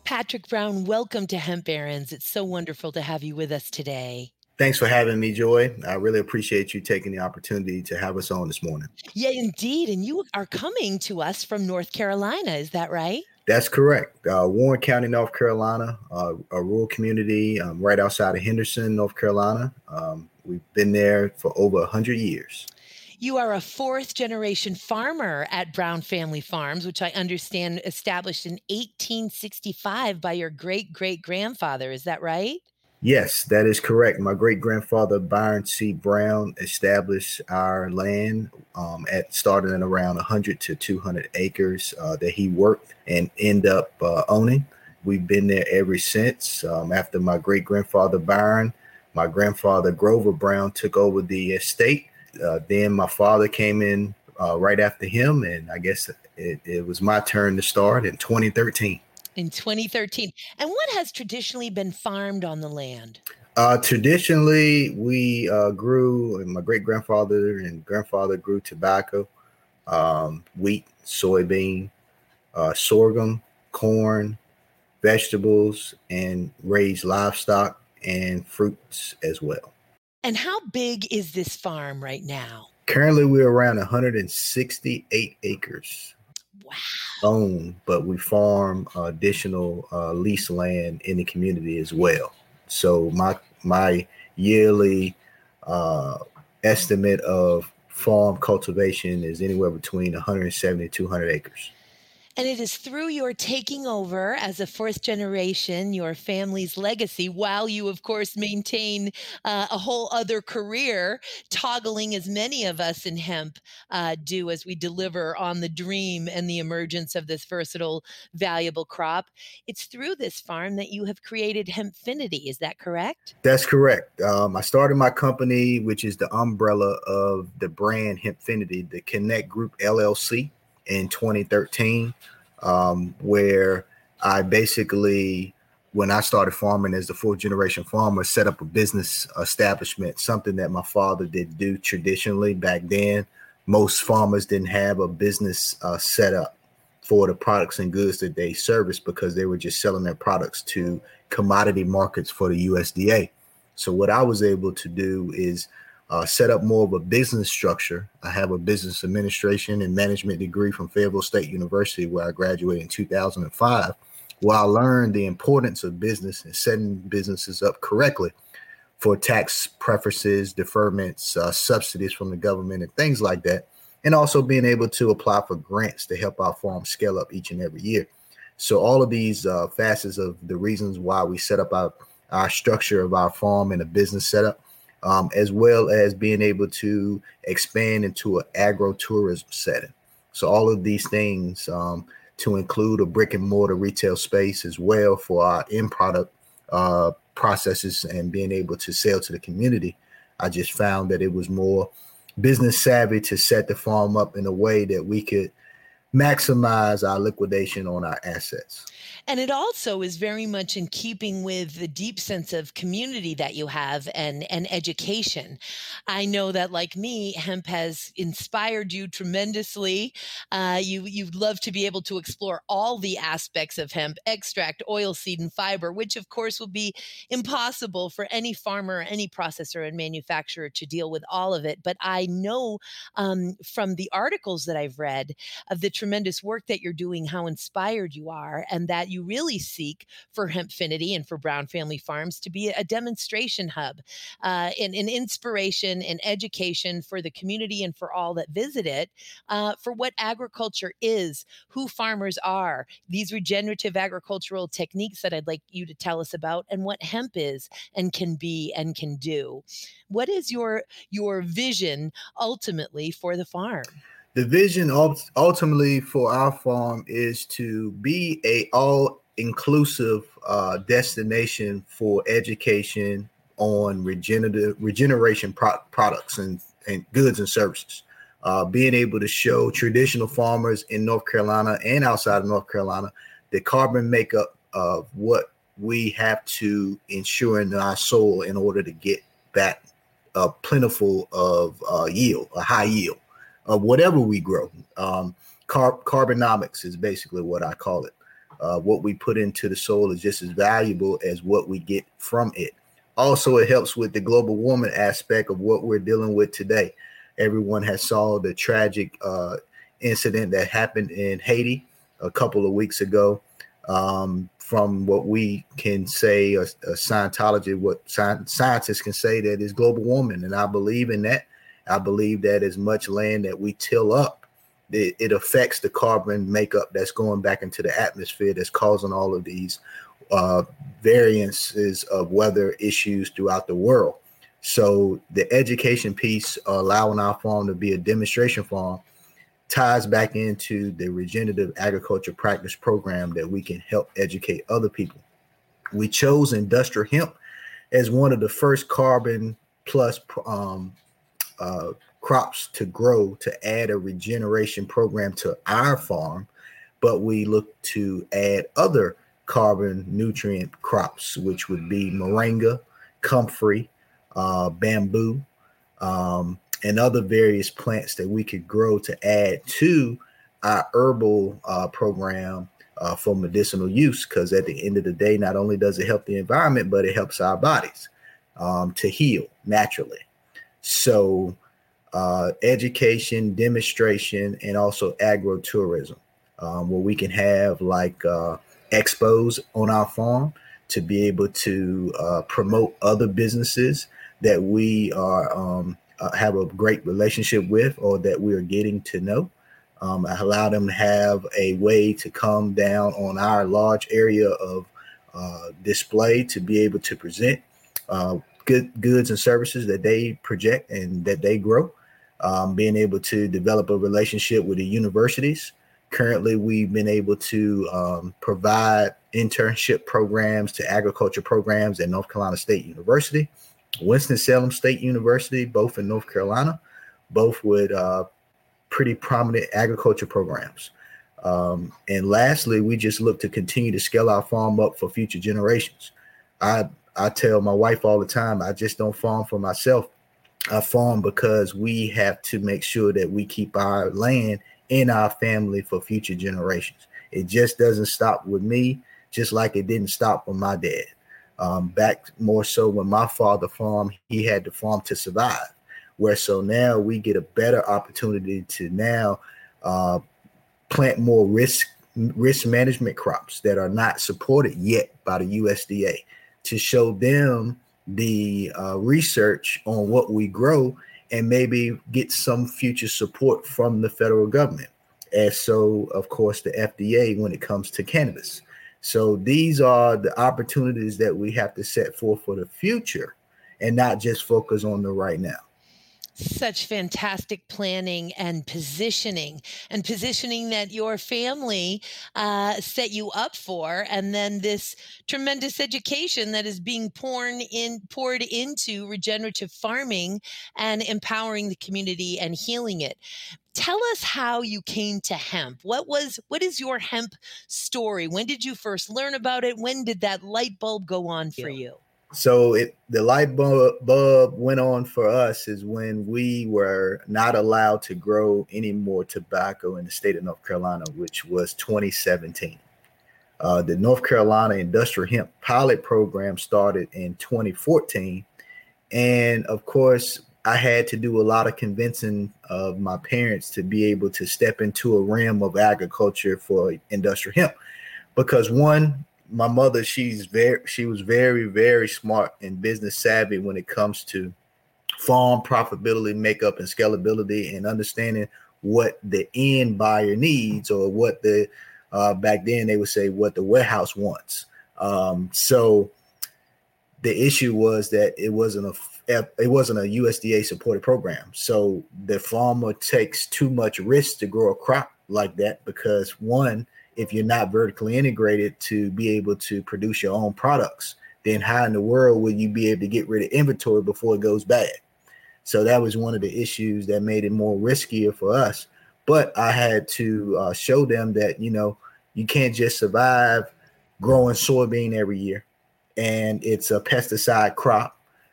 Patrick Brown, welcome to Hemp Barons. It's so wonderful to have you with us today. Thanks for having me, Joy. I really appreciate you taking the opportunity to have us on this morning. Yeah, indeed. And you are coming to us from North Carolina. Is that right? That's correct. Warren County, North Carolina, a rural community right outside of Henderson, North Carolina. We've been there for over 100 years. You are a fourth generation farmer at Brown Family Farms, which I understand established in 1865 by your great great grandfather. Is that right? Yes, that is correct. My great grandfather, Byron C. Brown, established our land at starting at around 100 to 200 acres that he worked and end up owning. We've been there ever since. After my great grandfather, Byron, my grandfather, Grover Brown, took over the estate. Then my father came in right after him, and I guess it was my turn to start in 2013. In 2013. And what has traditionally been farmed on the land? Traditionally, we grew, and my great grandfather and grandfather grew tobacco, wheat, soybean, sorghum, corn, vegetables, and raised livestock and fruits as well. And how big is this farm right now? Currently, we're around 168 acres. Wow. Own, but we farm additional leased land in the community as well. So my yearly estimate of farm cultivation is anywhere between 170 to 200 acres. And it is through your taking over as a fourth generation, your family's legacy, while you, of course, maintain a whole other career, toggling as many of us in hemp do as we deliver on the dream and the emergence of this versatile, valuable crop. It's through this farm that you have created Hempfinity. Is that correct? That's correct. I started my company, which is the umbrella of the brand Hempfinity, the Connect Group LLC, in 2013, where I basically, when I started farming as the fourth generation farmer, set up a business establishment, something that my father did do traditionally back then. Most farmers didn't have a business set up for the products and goods that they service because they were just selling their products to commodity markets for the USDA. So what I was able to do is set up more of a business structure. I have a business administration and management degree from Fayetteville State University, where I graduated in 2005, where I learned the importance of business and setting businesses up correctly for tax preferences, deferments, subsidies from the government, and things like that. And also being able to apply for grants to help our farm scale up each and every year. So all of these facets of the reasons why we set up our structure of our farm and a business setup, as well as being able to expand into an agro-tourism setting. So all of these things to include a brick and mortar retail space as well for our end product processes and being able to sell to the community. I just found that it was more business savvy to set the farm up in a way that we could maximize our liquidation on our assets. And it also is very much in keeping with the deep sense of community that you have and education. I know that, like me, hemp has inspired you tremendously. You'd love to be able to explore all the aspects of hemp, extract, oil seed, and fiber, which of course will be impossible for any farmer, any processor and manufacturer to deal with all of it. But I know from the articles that I've read of the tremendous work that you're doing, how inspired you are, and that you really seek for Hempfinity and for Brown Family Farms to be a demonstration hub, an inspiration and education for the community and for all that visit it, for what agriculture is, who farmers are, these regenerative agricultural techniques that I'd like you to tell us about, and what hemp is and can be and can do. What is your vision ultimately for the farm? The vision ultimately for our farm is to be a all-inclusive destination for education on regeneration products and goods and services. Being able to show traditional farmers in North Carolina and outside of North Carolina the carbon makeup of what we have to ensure in our soil in order to get back a plentiful of yield, a high yield of whatever we grow. Carbonomics is basically what I call it. What we put into the soil is just as valuable as what we get from it. Also, it helps with the global warming aspect of what we're dealing with today. Everyone has saw the tragic incident that happened in Haiti a couple of weeks ago. From what we can say, a Scientology, what scientists can say, that is global warming. And I believe in that. I believe that as much land that we till up, it affects the carbon makeup that's going back into the atmosphere, that's causing all of these variances of weather issues throughout the world. So the education piece, allowing our farm to be a demonstration farm, ties back into the regenerative agriculture practice program that we can help educate other people. We chose industrial hemp as one of the first carbon plus crops to grow, to add a regeneration program to our farm, but we look to add other carbon nutrient crops, which would be moringa, comfrey, bamboo, and other various plants that we could grow to add to our herbal program for medicinal use. Because at the end of the day, not only does it help the environment, but it helps our bodies to heal naturally. So education, demonstration, and also agro-tourism, where we can have like expos on our farm to be able to promote other businesses that we are have a great relationship with, or that we are getting to know. Allow them to have a way to come down on our large area of display to be able to present goods and services that they project and that they grow. Being able to develop a relationship with the universities. Currently, we've been able to provide internship programs to agriculture programs at North Carolina State University, Winston-Salem State University, both in North Carolina, both with pretty prominent agriculture programs. And lastly, we just look to continue to scale our farm up for future generations. I tell my wife all the time, I just don't farm for myself. I farm because we have to make sure that we keep our land in our family for future generations. It just doesn't stop with me, just like it didn't stop with my dad. Back more so when my father farmed, he had to farm to survive. Where so now we get a better opportunity to now plant more risk management crops that are not supported yet by the USDA, to show them the research on what we grow and maybe get some future support from the federal government. And so, of course, the FDA when it comes to cannabis. So these are the opportunities that we have to set forth for the future and not just focus on the right now. Such fantastic planning and positioning that your family set you up for, and then this tremendous education that is being poured into regenerative farming and empowering the community and healing it. Tell us how you came to hemp. What is your hemp story? When did you first learn about it? When did that light bulb go on for you? So the light bulb went on for us is when we were not allowed to grow any more tobacco in the state of North Carolina, which was 2017. The North Carolina Industrial Hemp Pilot Program started in 2014. And of course, I had to do a lot of convincing of my parents to be able to step into a realm of agriculture for industrial hemp. Because one, my mother, she was very, very smart and business savvy when it comes to farm profitability, makeup, and scalability, and understanding what the end buyer needs, or what the back then they would say what the warehouse wants. So the issue was that it wasn't a USDA supported program. So the farmer takes too much risk to grow a crop like that, because one, if you're not vertically integrated to be able to produce your own products, then how in the world will you be able to get rid of inventory before it goes bad? So that was one of the issues that made it more riskier for us. But I had to show them that, you can't just survive growing soybean every year, and it's a pesticide crop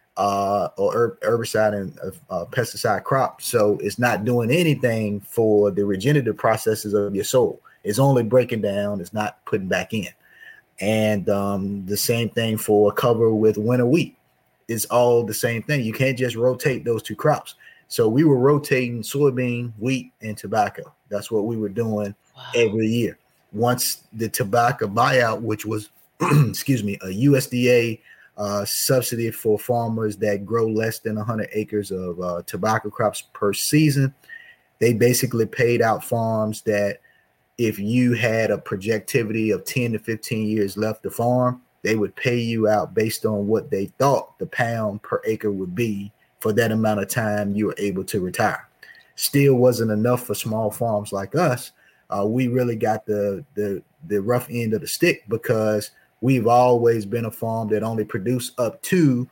or herbicide and pesticide crop. So it's not doing anything for the regenerative processes of your soil. It's only breaking down. It's not putting back in. And the same thing for cover with winter wheat. It's all the same thing. You can't just rotate those two crops. So we were rotating soybean, wheat, and tobacco. That's what we were doing every year. Once the tobacco buyout, which was, excuse me, a USDA subsidy for farmers that grow less than 100 acres of tobacco crops per season, they basically paid out farms that if you had a projectivity of 10 to 15 years left to farm, they would pay you out based on what they thought the pound per acre would be for that amount of time you were able to retire. Still wasn't enough for small farms like us. We really got the rough end of the stick because we've always been a farm that only produced up to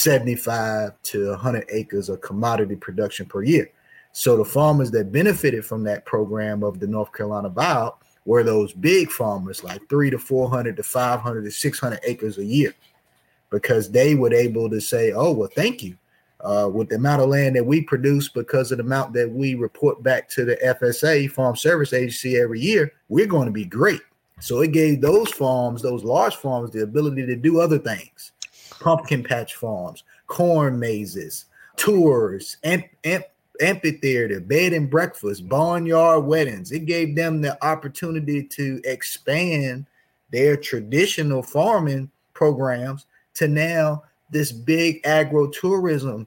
75 to 100 acres of commodity production per year. So the farmers that benefited from that program of the North Carolina buyout were those big farmers, like 300 to 400 to 500 to 600 acres a year, because they were able to say, oh, well, thank you. With the amount of land that we produce because of the amount that we report back to the FSA, Farm Service Agency, every year, we're going to be great. So it gave those farms, those large farms, the ability to do other things. Pumpkin patch farms, corn mazes, tours, amphitheater, bed and breakfast, barnyard weddings. It gave them the opportunity to expand their traditional farming programs to now this big agro-tourism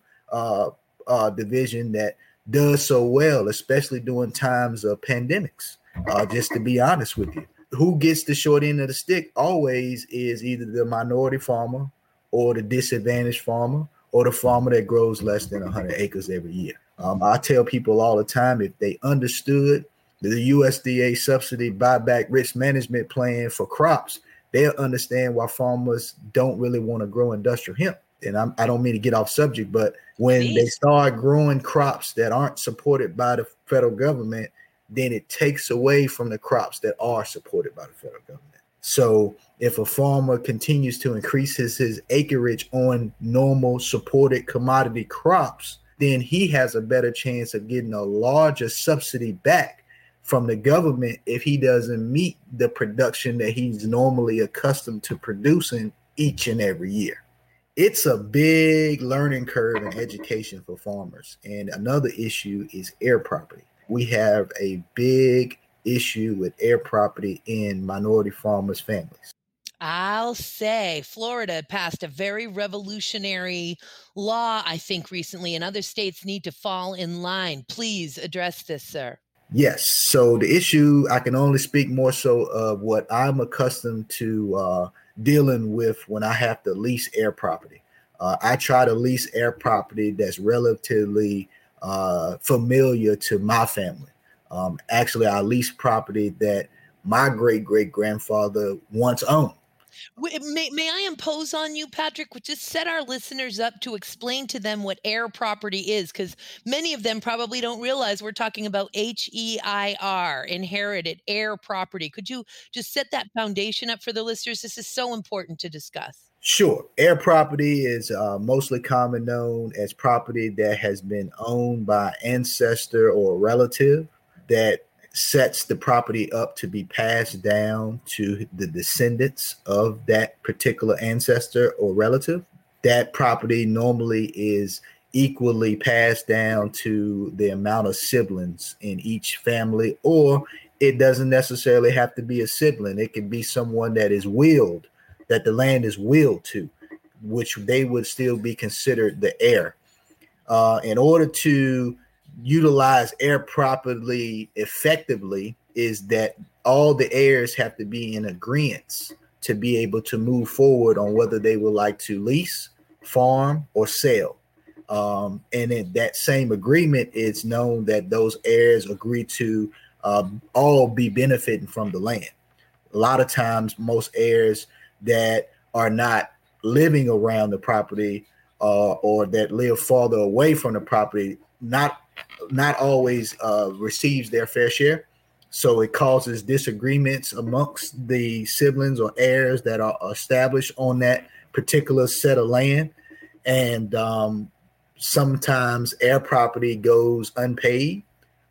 division that does so well, especially during times of pandemics. Just to be honest with you, who gets the short end of the stick always is either the minority farmer or the disadvantaged farmer or the farmer that grows less than 100 acres every year. I tell people all the time, if they understood the USDA subsidy buyback risk management plan for crops, they'll understand why farmers don't really want to grow industrial hemp. And I don't mean to get off subject, but when they start growing crops that aren't supported by the federal government, then it takes away from the crops that are supported by the federal government. So if a farmer continues to increase his acreage on normal supported commodity crops, then he has a better chance of getting a larger subsidy back from the government if he doesn't meet the production that he's normally accustomed to producing each and every year. It's a big learning curve in education for farmers. And another issue is air property. We have a big issue with air property in minority farmers' families. I'll say Florida passed a very revolutionary law, I think, recently, and other states need to fall in line. Please address this, sir. Yes. So the issue, I can only speak more so of what I'm accustomed to dealing with when I have to lease air property. I try to lease air property that's relatively familiar to my family. Actually, I lease property that my great-great-grandfather once owned. May I impose on you, Patrick? Just set our listeners up to explain to them what air property is, because many of them probably don't realize we're talking about HEIR, inherited air property. Could you just set that foundation up for the listeners? This is so important to discuss. Sure. Air property is mostly common known as property that has been owned by ancestor or relative that sets the property up to be passed down to the descendants of that particular ancestor or relative. That property normally is equally passed down to the amount of siblings in each family, or it doesn't necessarily have to be a sibling. It could be someone that is willed, that the land is willed to, which they would still be considered the heir. In order to utilize air property effectively is that all the heirs have to be in agreement to be able to move forward on whether they would like to lease, farm, or sell. And in that same agreement, it's known that those heirs agree to all be benefiting from the land. A lot of times, most heirs that are not living around the property or that live farther away from the property, not always receives their fair share. So it causes disagreements amongst the siblings or heirs that are established on that particular set of land. And sometimes air property goes unpaid,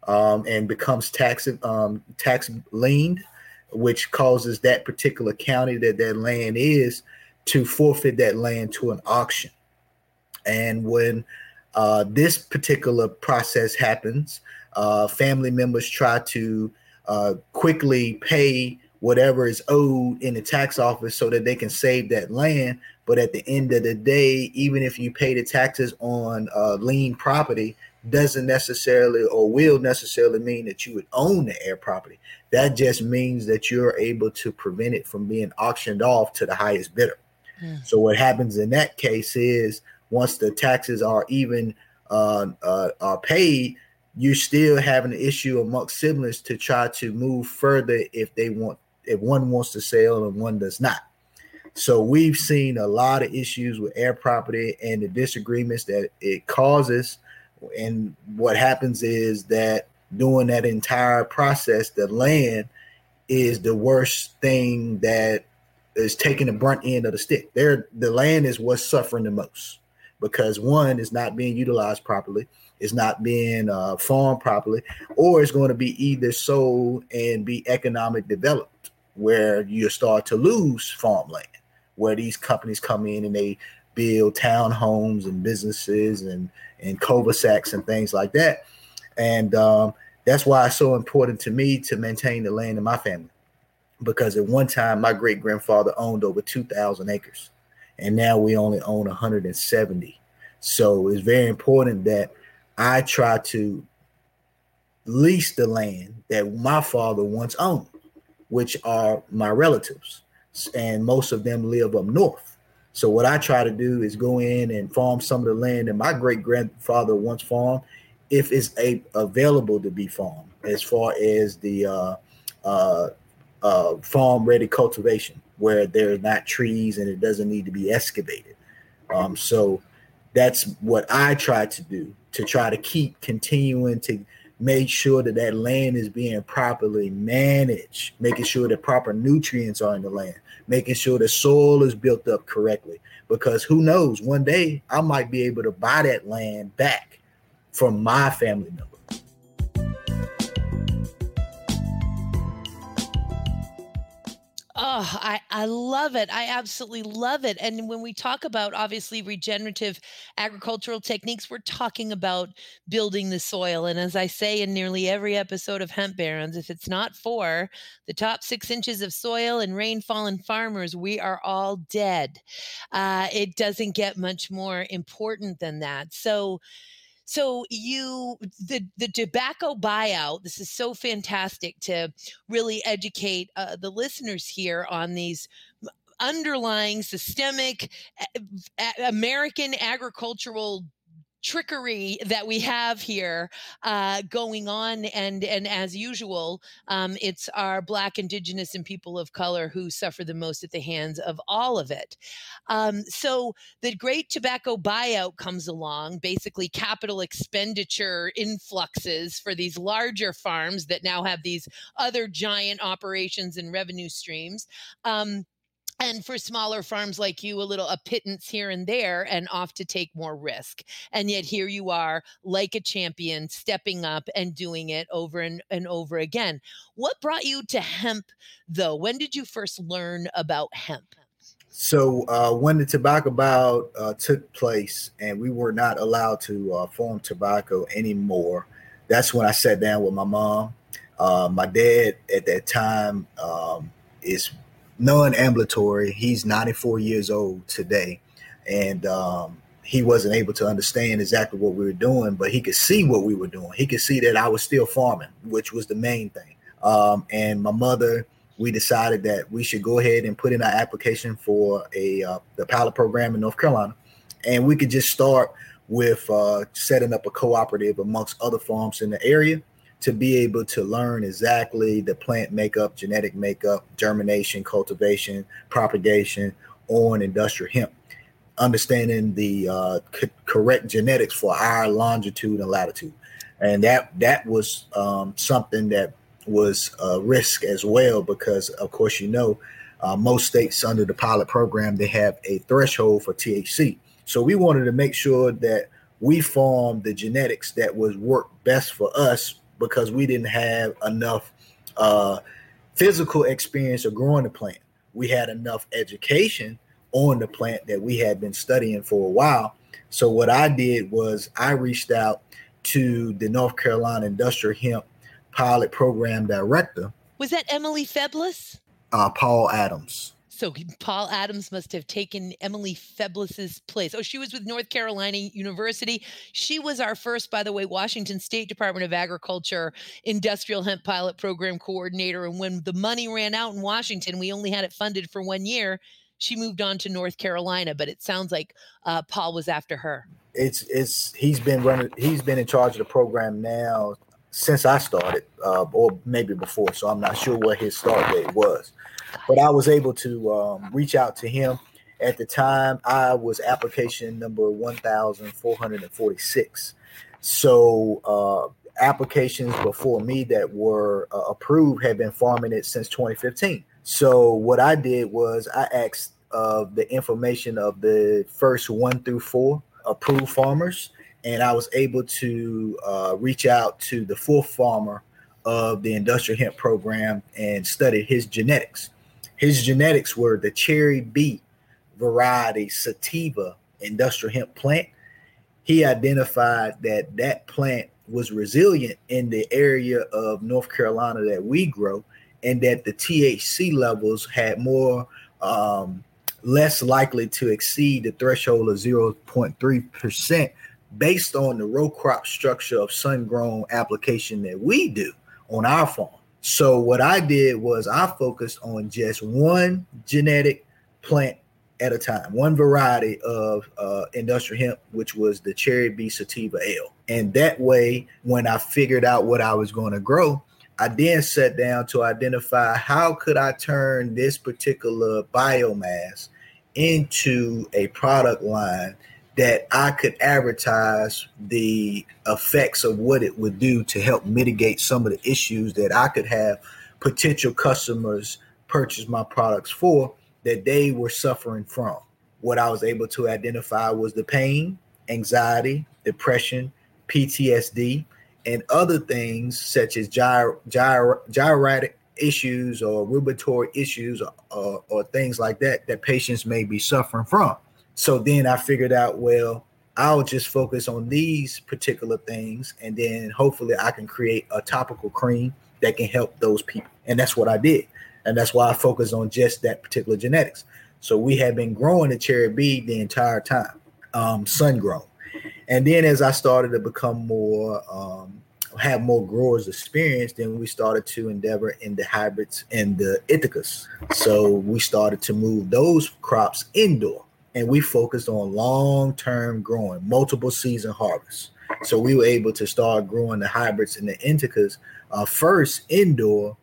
and becomes tax liened, which causes that particular county that land is to forfeit that land to an auction. And when this particular process happens, family members try to quickly pay whatever is owed in the tax office so that they can save that land. But at the end of the day, even if you pay the taxes on lien property, doesn't necessarily or will necessarily mean that you would own the air property. That just means that you're able to prevent it from being auctioned off to the highest bidder. So what happens in that case is once the taxes are even are paid, you still have an issue amongst siblings to try to move further if one wants to sell and one does not. So we've seen a lot of issues with air property and the disagreements that it causes. And what happens is that during that entire process, the land is the worst thing that is taking the brunt end of the stick. The land is what's suffering the most because one is not being utilized properly, it's not being farmed properly, or it's going to be either sold and be economic developed where you start to lose farmland, where these companies come in and they build townhomes and businesses and cul-de-sacs and things like that. And that's why it's so important to me to maintain the land in my family. Because at one time, my great-grandfather owned over 2,000 acres, and now we only own 170. So it's very important that I try to lease the land that my father once owned, which are my relatives, and most of them live up north. So what I try to do is go in and farm some of the land that my great-grandfather once farmed, if it's available to be farmed, as far as the farm ready cultivation where there are not trees and it doesn't need to be excavated. So that's what I try to do, to try to keep continuing to make sure that land is being properly managed, making sure that proper nutrients are in the land, making sure the soil is built up correctly, because who knows, one day I might be able to buy that land back from my family member. Oh, I love it. I absolutely love it. And when we talk about obviously regenerative agricultural techniques, we're talking about building the soil. And as I say in nearly every episode of Hemp Barons, if it's not for the top 6 inches of soil and rainfall and farmers, we are all dead. It doesn't get much more important than that. So the tobacco buyout, this is so fantastic to really educate the listeners here on these underlying systemic American agricultural trickery that we have here going on. And as usual, it's our Black, Indigenous, and people of color who suffer the most at the hands of all of it. So the great tobacco buyout comes along, basically capital expenditure influxes for these larger farms that now have these other giant operations and revenue streams. And for smaller farms like you, a pittance here and there, and off to take more risk. And yet here you are, like a champion, stepping up and doing it over and over again. What brought you to hemp, though? When did you first learn about hemp? So when the tobacco buyout took place and we were not allowed to farm tobacco anymore, that's when I sat down with my mom. My dad at that time is non-ambulatory. He's 94 years old today. And he wasn't able to understand exactly what we were doing, but he could see what we were doing. He could see that I was still farming, which was the main thing. And my mother, we decided that we should go ahead and put in our application for the pilot program in North Carolina. And we could just start with setting up a cooperative amongst other farms in the area to be able to learn exactly the plant makeup, genetic makeup, germination, cultivation, propagation on industrial hemp, understanding the correct genetics for our longitude and latitude. And that was something that was a risk as well, because of course, most states under the pilot program, they have a threshold for THC. So we wanted to make sure that we farmed the genetics that was work best for us because we didn't have enough physical experience of growing the plant. We had enough education on the plant that we had been studying for a while. So what I did was I reached out to the North Carolina Industrial Hemp Pilot Program Director. Was that Emily Feblis? Paul Adams. So Paul Adams must have taken Emily Feblis's place. Oh, she was with North Carolina University. She was our first, by the way, Washington State Department of Agriculture Industrial Hemp Pilot Program Coordinator. And when the money ran out in Washington, we only had it funded for 1 year. She moved on to North Carolina, but it sounds like Paul was after her. He's been in charge of the program now since I started, or maybe before. So I'm not sure what his start date was. But I was able to reach out to him. At the time, I was application number 1,446. So applications before me that were approved had been farming it since 2015. So what I did was I asked the information of the first 1 through 4 approved farmers, and I was able to reach out to the 4th farmer of the industrial hemp program and study his genetics. His genetics were the Cherry B variety sativa industrial hemp plant. He identified that that plant was resilient in the area of North Carolina that we grow, and that the THC levels had less likely to exceed the threshold of 0.3% based on the row crop structure of sun-grown application that we do on our farm. So what I did was I focused on just one genetic plant at a time, one variety of industrial hemp, which was the Cherry B Sativa L. And that way, when I figured out what I was going to grow, I then sat down to identify how could I turn this particular biomass into a product line that I could advertise the effects of what it would do to help mitigate some of the issues that I could have potential customers purchase my products for that they were suffering from. What I was able to identify was the pain, anxiety, depression, PTSD, and other things such as geriatric issues or rheumatoid issues or things like that patients may be suffering from. So then I figured out, well, I'll just focus on these particular things, and then hopefully I can create a topical cream that can help those people. And that's what I did. And that's why I focused on just that particular genetics. So we have been growing the Cherry B the entire time, sun grown. And then as I started to become more, have more growers experience, then we started to endeavor in the hybrids and the Ithacas. So we started to move those crops indoor. And we focused on long-term growing, multiple season harvests. So we were able to start growing the hybrids and the Ithacas first indoor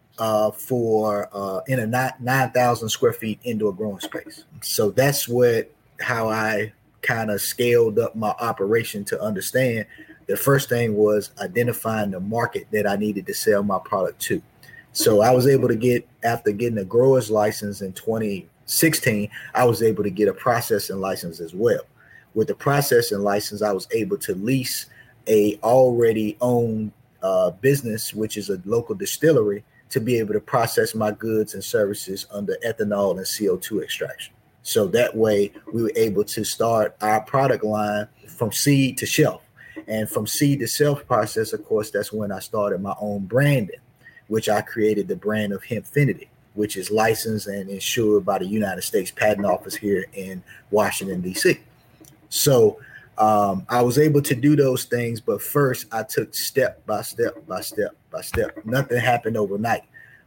in a 9,000 square feet indoor growing space. So that's how I kind of scaled up my operation to understand. The first thing was identifying the market that I needed to sell my product to. So I was able to after getting a grower's license in 2016, I was able to get a processing license as well. With the processing license, I was able to lease a already owned business, which is a local distillery, to be able to process my goods and services under ethanol and CO2 extraction. So that way we were able to start our product line from seed to shelf. And from seed to shelf process, of course, that's when I started my own branding, which I created the brand of Hempfinity, which is licensed and insured by the United States Patent Office here in Washington, D.C. So I was able to do those things, but first I took step by step. Nothing happened overnight.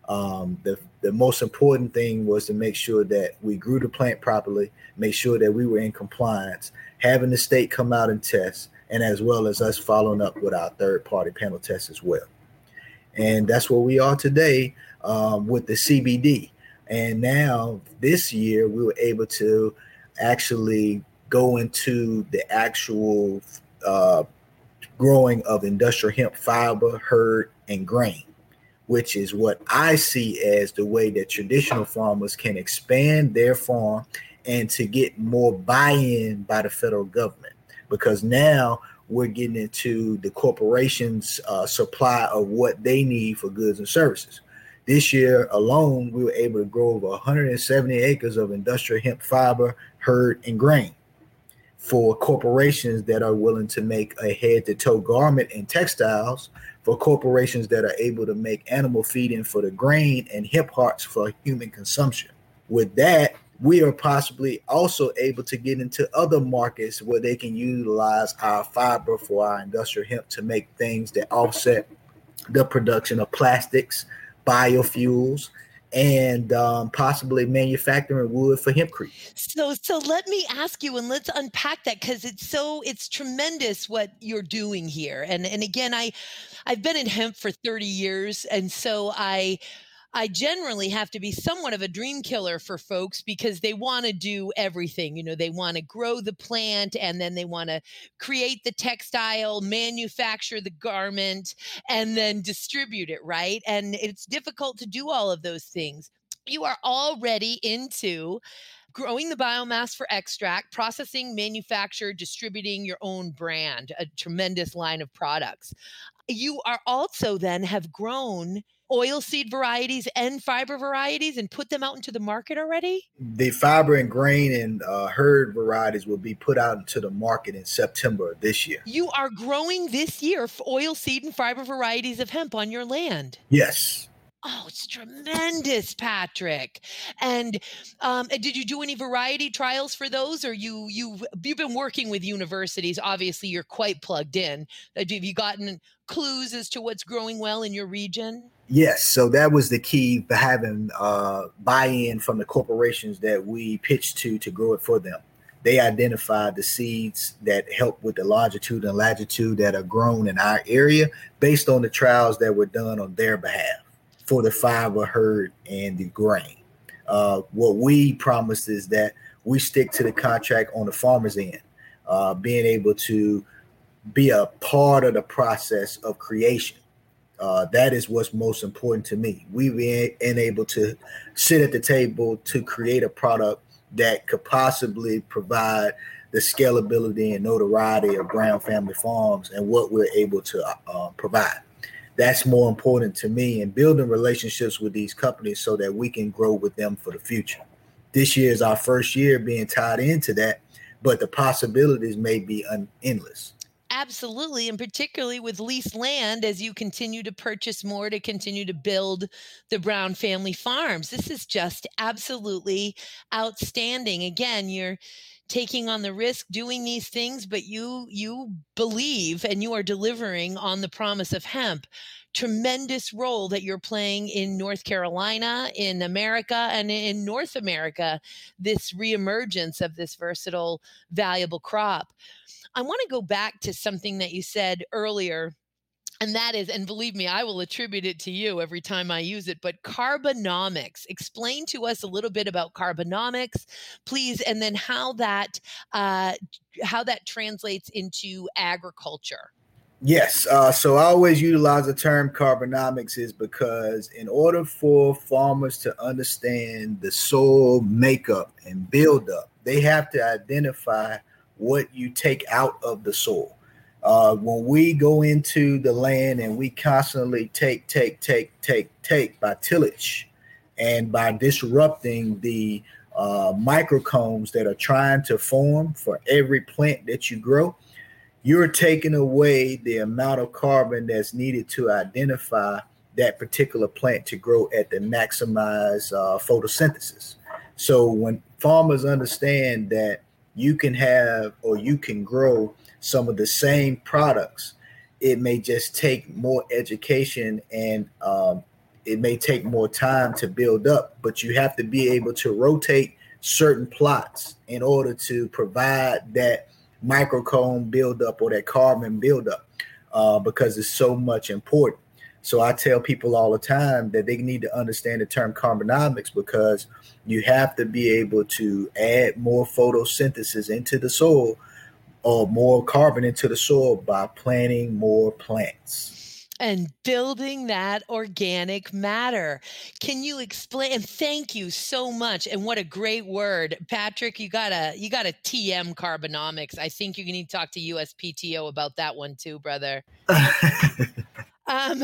The most important thing was to make sure that we grew the plant properly, make sure that we were in compliance, having the state come out and test, and as well as us following up with our third-party panel tests as well. And that's where we are today with the CBD. And now this year we were able to actually go into the actual growing of industrial hemp fiber, hurd, and grain, which is what I see as the way that traditional farmers can expand their farm and to get more buy-in by the federal government. Because now we're getting into the corporation's supply of what they need for goods and services. This year alone, we were able to grow over 170 acres of industrial hemp fiber, hurd, and grain for corporations that are willing to make a head-to-toe garment and textiles, for corporations that are able to make animal feeding for the grain and hip hearts for human consumption. With that, we are possibly also able to get into other markets where they can utilize our fiber for our industrial hemp to make things that offset the production of plastics, biofuels, and possibly manufacturing wood for hempcrete. So let me ask you, and let's unpack that, because it's tremendous what you're doing here. And again, I've been in hemp for 30 years, and so I generally have to be somewhat of a dream killer for folks because they want to do everything. They want to grow the plant, and then they want to create the textile, manufacture the garment, and then distribute it, right? And it's difficult to do all of those things. You are already into growing the biomass for extract, processing, manufacture, distributing your own brand, a tremendous line of products. You are also then have grown oilseed varieties and fiber varieties and put them out into the market already? The fiber and grain and hurd varieties will be put out into the market in September of this year. You are growing this year oilseed and fiber varieties of hemp on your land. Yes. Oh, it's tremendous, Patrick. And did you do any variety trials for those, or you've been working with universities? Obviously, you're quite plugged in. Have you gotten clues as to what's growing well in your region? Yes. So that was the key for having buy-in from the corporations that we pitched to grow it for them. They identified the seeds that help with the longitude and latitude that are grown in our area based on the trials that were done on their behalf for the fiber, hurd, and the grain. What we promised is that we stick to the contract on the farmer's end, being able to be a part of the process of creation. That is what's most important to me. We've been able to sit at the table to create a product that could possibly provide the scalability and notoriety of Brown Family Farms and what we're able to provide. That's more important to me, and building relationships with these companies so that we can grow with them for the future. This year is our first year being tied into that, but the possibilities may be endless. Absolutely. And particularly with leased land, as you continue to purchase more to continue to build the Brown Family Farms. This is just absolutely outstanding. Again, you're taking on the risk doing these things, but you believe and you are delivering on the promise of hemp. Tremendous role that you're playing in North Carolina, in America, and in North America, this reemergence of this versatile, valuable crop. I want to go back to something that you said earlier, and that is, and believe me, I will attribute it to you every time I use it, but carbonomics. Explain to us a little bit about carbonomics, please, and then how that translates into agriculture. Yes. So I always utilize the term carbonomics is because in order for farmers to understand the soil makeup and buildup, they have to identify what you take out of the soil. When we go into the land and we constantly take by tillage and by disrupting the microcombs that are trying to form for every plant that you grow, you're taking away the amount of carbon that's needed to identify that particular plant to grow at the maximized photosynthesis. So when farmers understand that you can have or you can grow some of the same products, it may just take more education and it may take more time to build up, but you have to be able to rotate certain plots in order to provide that microcomb buildup or that carbon buildup because it's so much important. So I tell people all the time that they need to understand the term carbonomics because you have to be able to add more photosynthesis into the soil or more carbon into the soil by planting more plants. And building that organic matter. Can you explain, and thank you so much, and what a great word. Patrick, you got a TM Carbonomics. I think you need to talk to USPTO about that one too, brother. Um,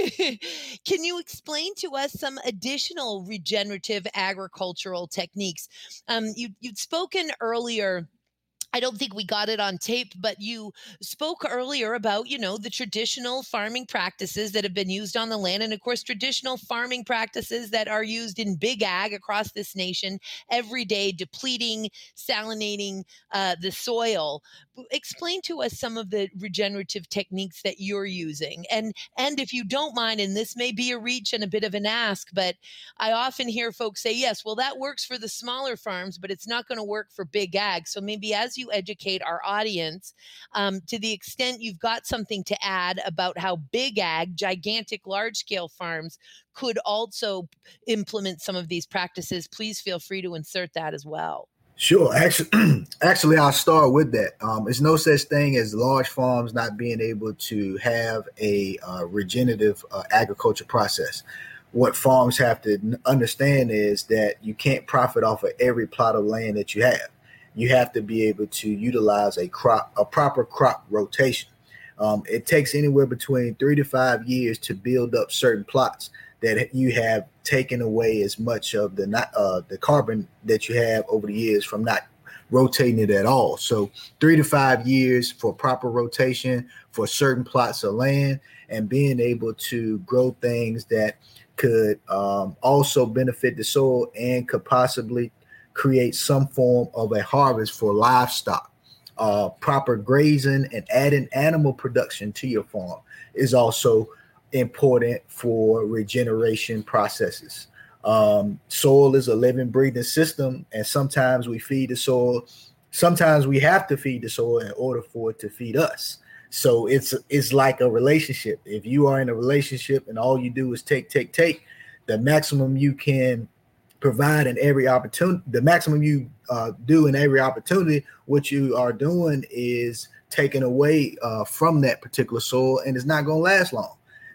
can you explain to us some additional regenerative agricultural techniques? You'd spoken earlier, I don't think we got it on tape, but you spoke earlier about, the traditional farming practices that have been used on the land. And of course, traditional farming practices that are used in big ag across this nation every day, depleting, salinating the soil. Explain to us some of the regenerative techniques that you're using. And if you don't mind, and this may be a reach and a bit of an ask, but I often hear folks say, yes, well, that works for the smaller farms, but it's not going to work for big ag. So maybe as you educate our audience, to the extent you've got something to add about how big ag, gigantic, large scale farms could also implement some of these practices, please feel free to insert that as well. Sure. Actually, I'll start with that. There's no such thing as large farms not being able to have a regenerative agriculture process. What farms have to understand is that you can't profit off of every plot of land that you have. You have to be able to utilize a proper crop rotation. It takes anywhere between 3 to 5 years to build up certain plots that you have taken away as much of the carbon that you have over the years from not rotating it at all. So 3 to 5 years for proper rotation for certain plots of land, and being able to grow things that could also benefit the soil and could possibly create some form of a harvest for livestock. Proper grazing and adding animal production to your farm is also important for regeneration processes. Soil is a living, breathing system, and sometimes we feed the soil. Sometimes we have to feed the soil in order for it to feed us. So it's like a relationship. If you are in a relationship and all you do is take, the maximum you can provide in every opportunity, the maximum you do in every opportunity, what you are doing is taking away from that particular soil, and it's not going to last long.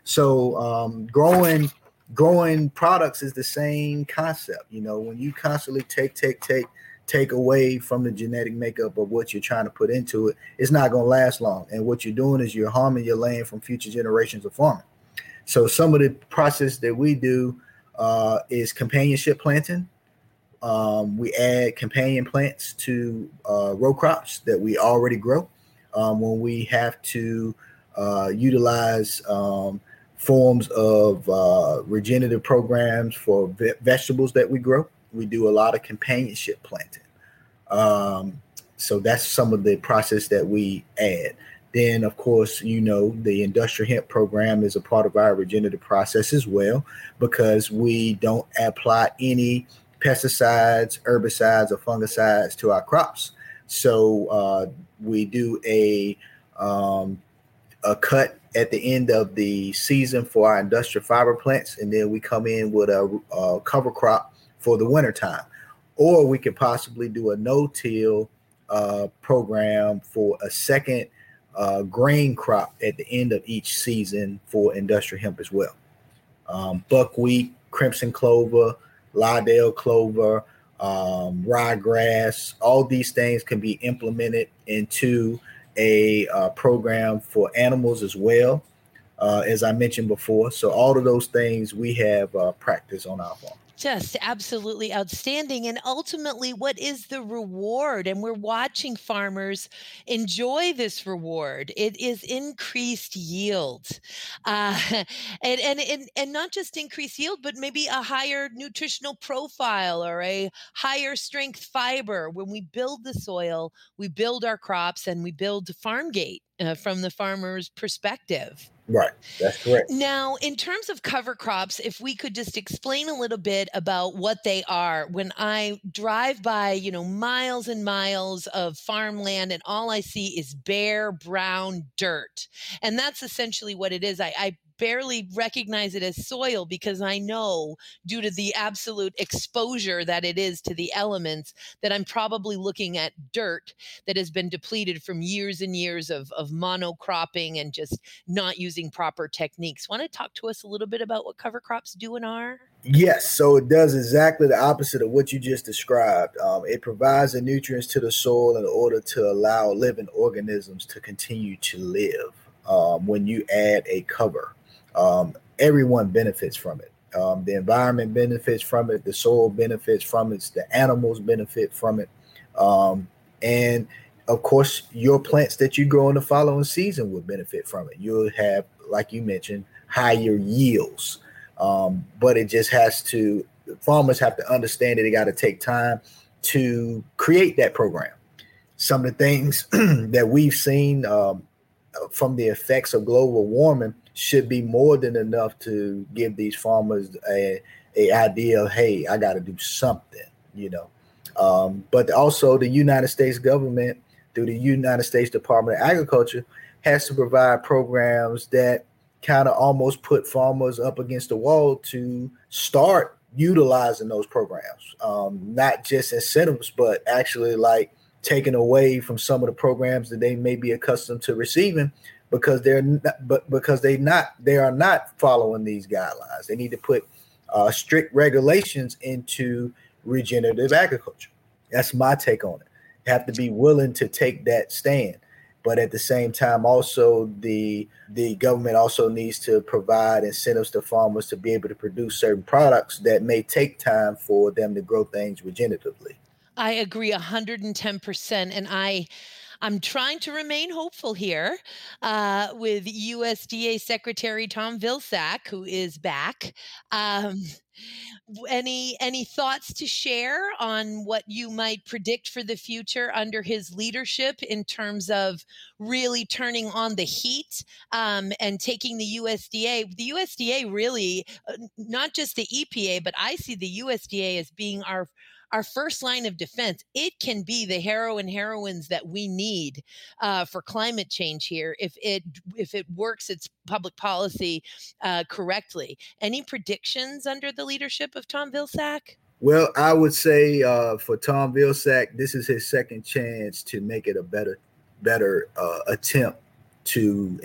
So growing products is the same concept. When you constantly take away from the genetic makeup of what you're trying to put into it, it's not going to last long. And what you're doing is you're harming your land from future generations of farming. So some of the process that we do is companionship planting. We add companion plants to row crops that we already grow. When we have to utilize forms of regenerative programs for vegetables that we grow, we do a lot of companionship planting. So that's some of the process that we add. Then, of course, the industrial hemp program is a part of our regenerative process as well, because we don't apply any pesticides, herbicides, or fungicides to our crops. So we do a cut at the end of the season for our industrial fiber plants, and then we come in with a cover crop for the wintertime. Or we could possibly do a no-till program for a second grain crop at the end of each season for industrial hemp as well. Buckwheat, crimson clover, Lydale clover, ryegrass, all these things can be implemented into a program for animals as well, as I mentioned before. So all of those things we have practice on our farm. Just absolutely outstanding. And ultimately, what is the reward? And we're watching farmers enjoy this reward. It is increased yield, uh, and not just increased yield, but maybe a higher nutritional profile or a higher strength fiber. When we build the soil, we build our crops, and we build farm gate from the farmer's perspective. Right. That's correct. Now, in terms of cover crops, if we could just explain a little bit about what they are. When I drive by, miles and miles of farmland, and all I see is bare brown dirt. And that's essentially what it is. I barely recognize it as soil because I know, due to the absolute exposure that it is to the elements, that I'm probably looking at dirt that has been depleted from years and years of monocropping and just not using using proper techniques. Want to talk to us a little bit about what cover crops do and are? Yes, so it does exactly the opposite of what you just described. It provides the nutrients to the soil in order to allow living organisms to continue to live. When you add a cover, everyone benefits from it. The environment benefits from it, the soil benefits from it, the animals benefit from it. And of course, your plants that you grow in the following season will benefit from it. You'll have, like you mentioned, higher yields. But it just has to, farmers have to understand that they got to take time to create that program. Some of the things that we've seen from the effects of global warming should be more than enough to give these farmers a idea of, hey, I got to do something, but also the United States government, through the United States Department of Agriculture, has to provide programs that kind of almost put farmers up against the wall to start utilizing those programs. Not just incentives, but actually like taking away from some of the programs that they may be accustomed to receiving because they are not following these guidelines. They need to put strict regulations into regenerative agriculture. That's my take on it. You have to be willing to take that stand. But at the same time, also the government also needs to provide incentives to farmers to be able to produce certain products that may take time for them to grow things regeneratively. I agree 110%. And I'm trying to remain hopeful here with USDA Secretary Tom Vilsack, who is back. Any thoughts to share on what you might predict for the future under his leadership in terms of really turning on the heat and taking the USDA? The USDA really, not just the EPA, but I see the USDA as being our first line of defense. It can be the heroines that we need for climate change here if it works its public policy correctly. Any predictions under the leadership of Tom Vilsack? Well, I would say for Tom Vilsack, this is his second chance to make it a better attempt to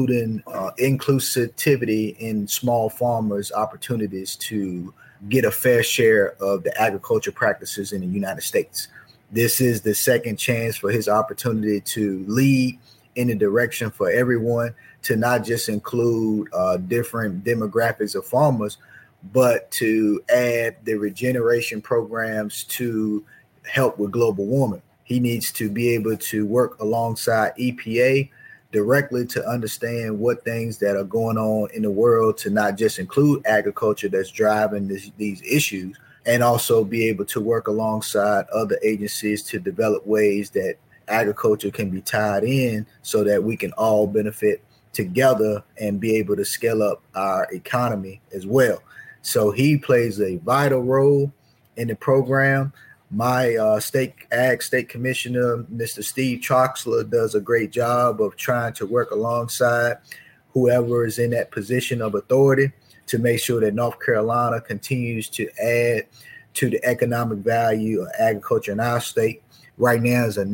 inclusivity in small farmers' opportunities to get a fair share of the agriculture practices in the United States. This is the second chance for his opportunity to lead in the direction for everyone, to not just include different demographics of farmers, but to add the regeneration programs to help with global warming. He needs to be able to work alongside EPA directly to understand what things that are going on in the world, to not just include agriculture that's driving these issues, and also be able to work alongside other agencies to develop ways that agriculture can be tied in so that we can all benefit together and be able to scale up our economy as well. So he plays a vital role in the program. My state commissioner, Mr. Steve Troxler, does a great job of trying to work alongside whoever is in that position of authority to make sure that North Carolina continues to add to the economic value of agriculture in our state. Right now is a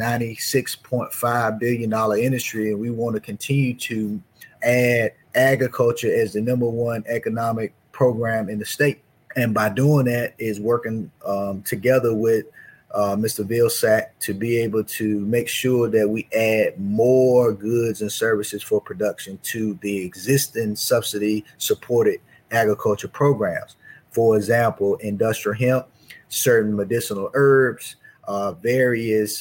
$96.5 billion industry, and we want to continue to add agriculture as the number one economic program in the state. And by doing that is working together with Mr. Vilsack to be able to make sure that we add more goods and services for production to the existing subsidy-supported agriculture programs. For example, industrial hemp, certain medicinal herbs, various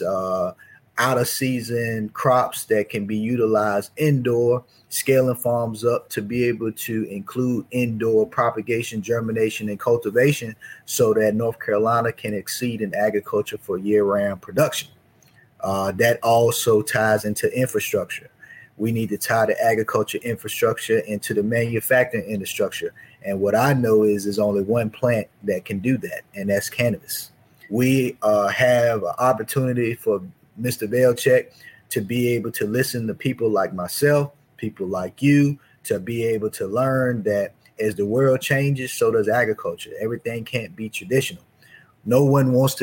out-of-season crops that can be utilized indoor, scaling farms up to be able to include indoor propagation, germination, and cultivation so that North Carolina can exceed in agriculture for year-round production. That also ties into infrastructure. We need to tie the agriculture infrastructure into the manufacturing infrastructure. And what I know is there's only one plant that can do that, and that's cannabis. We have an opportunity for Mr. Vilsack to be able to listen to people like myself, people like you, to be able to learn that as the world changes, so does agriculture. Everything can't be traditional. No one wants to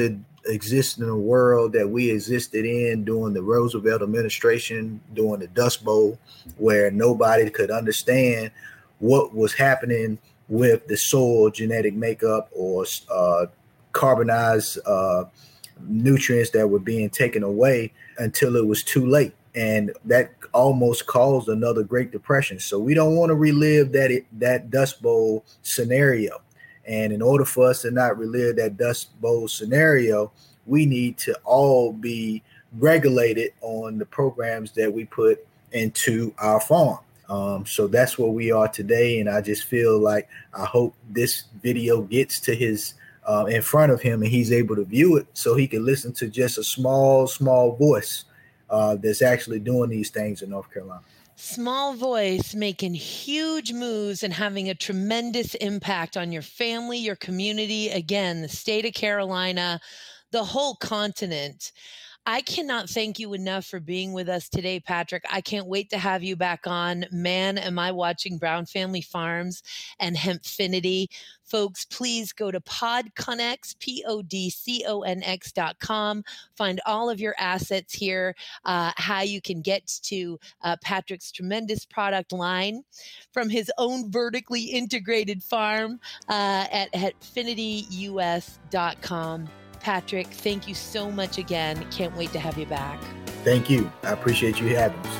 exist in a world that we existed in during the Roosevelt administration, during the Dust Bowl, where nobody could understand what was happening with the soil genetic makeup or carbonized nutrients that were being taken away until it was too late. And that almost caused another Great Depression. So we don't want to relive that Dust Bowl scenario. And in order for us to not relive that Dust Bowl scenario, we need to all be regulated on the programs that we put into our farm. So that's where we are today. And I just feel like I hope this video gets to his in front of him and he's able to view it so he can listen to just a small voice that's actually doing these things in North Carolina. Small voice making huge moves and having a tremendous impact on your family, your community, again, the state of Carolina, the whole continent. I cannot thank you enough for being with us today, Patrick. I can't wait to have you back on. Man, am I watching Brown Family Farms and Hempfinity. Folks, please go to Podconnects, PODCONX.com. Find all of your assets here, how you can get to Patrick's tremendous product line from his own vertically integrated farm at HempfinityUS.com. Patrick, thank you so much again. Can't wait to have you back. Thank you. I appreciate you having us.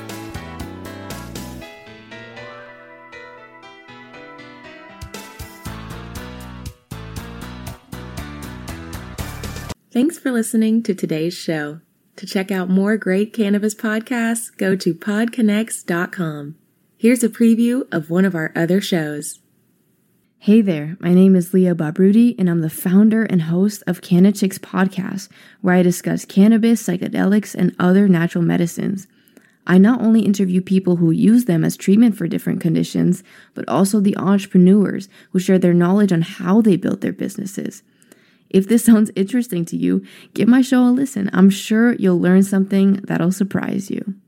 Thanks for listening to today's show. To check out more great cannabis podcasts, go to podconnects.com. Here's a preview of one of our other shows. Hey there, my name is Leah Babrudi, and I'm the founder and host of Canachicks Podcast, where I discuss cannabis, psychedelics, and other natural medicines. I not only interview people who use them as treatment for different conditions, but also the entrepreneurs who share their knowledge on how they built their businesses. If this sounds interesting to you, give my show a listen. I'm sure you'll learn something that'll surprise you.